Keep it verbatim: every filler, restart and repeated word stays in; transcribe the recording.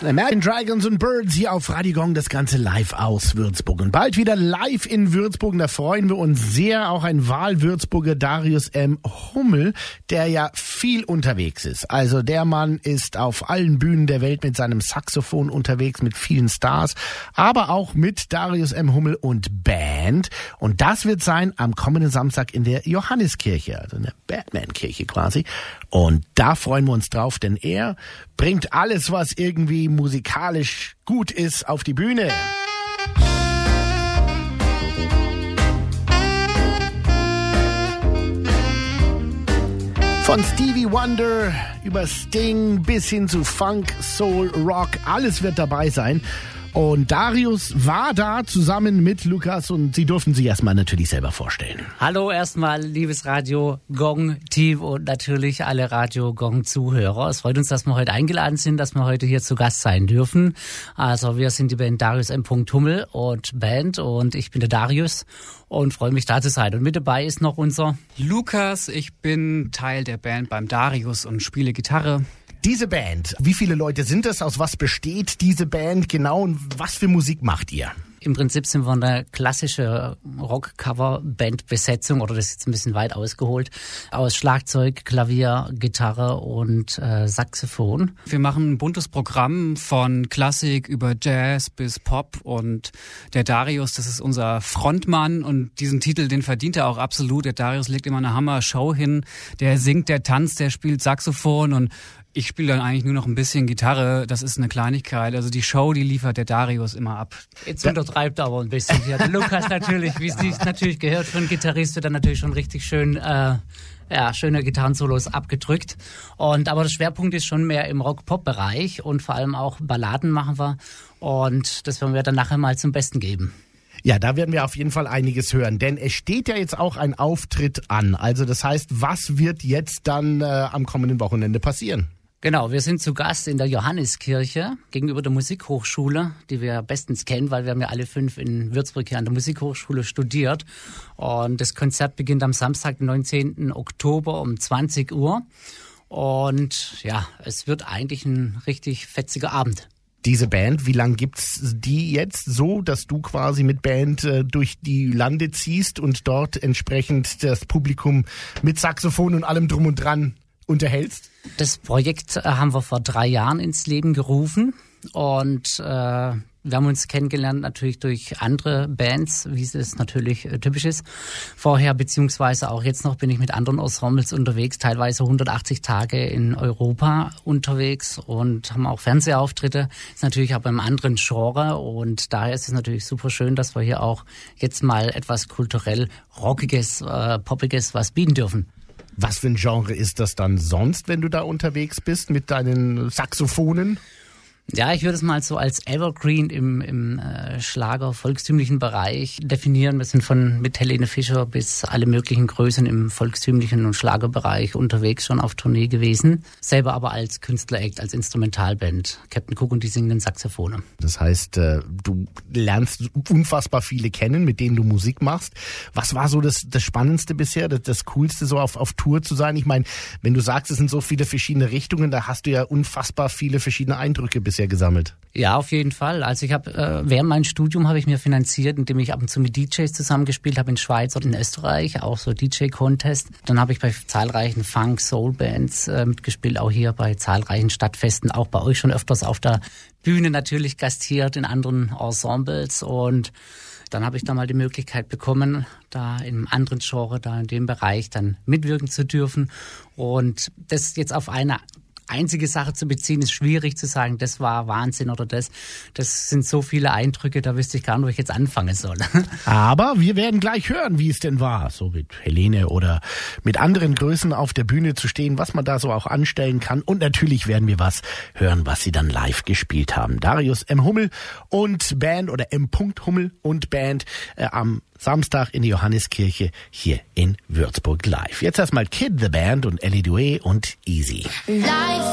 Imagine Dragons und Birds hier auf Radio Gong, das Ganze live aus Würzburg. Und bald wieder live in Würzburg, da freuen wir uns sehr. Auch ein Wahl-Würzburger, Darius M. Hummel, der ja viel unterwegs ist. Also der Mann ist auf allen Bühnen der Welt mit seinem Saxophon unterwegs, mit vielen Stars, aber auch mit Darius M. Hummel und Band. Und das wird sein am kommenden Samstag in der Johanniskirche, also in der Batman-Kirche quasi. Und da freuen wir uns drauf, denn er bringt alles, was irgendwie musikalisch gut ist, auf die Bühne. Von Stevie Wonder über Sting bis hin zu Funk, Soul, Rock, alles wird dabei sein. Und Darius war da zusammen mit Lukas und Sie durften sich erstmal natürlich selber vorstellen. Hallo erstmal, liebes Radio Gong Team und natürlich alle Radio Gong Zuhörer. Es freut uns, dass wir heute eingeladen sind, dass wir heute hier zu Gast sein dürfen. Also wir sind die Band Darius M. Hummel und Band und ich bin der Darius und freue mich da zu sein. Und mit dabei ist noch unser Lukas. Ich bin Teil der Band beim Darius und spiele Gitarre. Diese Band, wie viele Leute sind es? Aus was besteht diese Band genau und was für Musik macht ihr? Im Prinzip sind wir eine klassische Rock-Cover-Band-Besetzung, oder das ist jetzt ein bisschen weit ausgeholt, aus Schlagzeug, Klavier, Gitarre und äh, Saxophon. Wir machen ein buntes Programm von Klassik über Jazz bis Pop und der Darius, das ist unser Frontmann und diesen Titel, den verdient er auch absolut. Der Darius legt immer eine Hammer-Show hin, der singt, der tanzt, der spielt Saxophon und ich spiele dann eigentlich nur noch ein bisschen Gitarre, das ist eine Kleinigkeit. Also die Show, die liefert der Darius immer ab. Jetzt untertreibt er aber ein bisschen. Ja, der Lukas natürlich, wie es sich natürlich gehört für einen Gitarrist, wird dann natürlich schon richtig schön, äh, ja, schöne Gitarrensolos abgedrückt. Und aber der Schwerpunkt ist schon mehr im Rock-Pop-Bereich und vor allem auch Balladen machen wir. Und das werden wir dann nachher mal zum Besten geben. Ja, da werden wir auf jeden Fall einiges hören, denn es steht ja jetzt auch ein Auftritt an. Also das heißt, was wird jetzt dann äh, am kommenden Wochenende passieren? Genau, wir sind zu Gast in der Johanniskirche gegenüber der Musikhochschule, die wir bestens kennen, weil wir haben ja alle fünf in Würzburg hier an der Musikhochschule studiert. Und das Konzert beginnt am Samstag, den neunzehnten Oktober um zwanzig Uhr. Und ja, es wird eigentlich ein richtig fetziger Abend. Diese Band, wie lange gibt's die jetzt so, dass du quasi mit Band äh, durch die Lande ziehst und dort entsprechend das Publikum mit Saxophon und allem drum und dran unterhältst? Das Projekt haben wir vor drei Jahren ins Leben gerufen und äh, wir haben uns kennengelernt natürlich durch andere Bands, wie es natürlich äh, typisch ist. Vorher beziehungsweise auch jetzt noch bin ich mit anderen Ensembles unterwegs, teilweise hundertachtzig Tage in Europa unterwegs und haben auch Fernsehauftritte. Ist natürlich aber im anderen Genre und daher ist es natürlich super schön, dass wir hier auch jetzt mal etwas kulturell Rockiges, äh, Poppiges was bieten dürfen. Was für ein Genre ist das dann sonst, wenn du da unterwegs bist mit deinen Saxophonen? Ja, ich würde es mal so als Evergreen im, im äh, Schlager, volkstümlichen Bereich definieren. Wir sind von mit Helene Fischer bis alle möglichen Größen im volkstümlichen und Schlagerbereich unterwegs, schon auf Tournee gewesen. Selber aber als Künstler-Act, als Instrumentalband. Captain Cook und die singenden Saxophone. Das heißt, äh, du lernst unfassbar viele kennen, mit denen du Musik machst. Was war so das, das Spannendste bisher, das, das Coolste, so auf, auf Tour zu sein? Ich meine, wenn du sagst, es sind so viele verschiedene Richtungen, da hast du ja unfassbar viele verschiedene Eindrücke bisher gesammelt. Ja, auf jeden Fall. Also ich habe äh, während meinem Studium habe ich mir finanziert, indem ich ab und zu mit D Js zusammengespielt habe in Schweiz und in Österreich, auch so D J-Contest. Dann habe ich bei zahlreichen Funk, Soul-Bands äh, mitgespielt, auch hier bei zahlreichen Stadtfesten, auch bei euch schon öfters auf der Bühne natürlich gastiert, in anderen Ensembles und dann habe ich da mal die Möglichkeit bekommen, da im anderen Genre, da in dem Bereich dann mitwirken zu dürfen und das jetzt auf eine einzige Sache zu beziehen, ist schwierig zu sagen, das war Wahnsinn oder das. Das sind so viele Eindrücke, da wüsste ich gar nicht, wo ich jetzt anfangen soll. Aber wir werden gleich hören, wie es denn war, so mit Helene oder mit anderen Größen auf der Bühne zu stehen, was man da so auch anstellen kann. Und natürlich werden wir was hören, was sie dann live gespielt haben. Darius M. Hummel und Band oder M. Hummel und Band äh, am Samstag in der Johanniskirche hier in Würzburg live. Jetzt erstmal Kid the Band und Ellie Duet und Easy. Life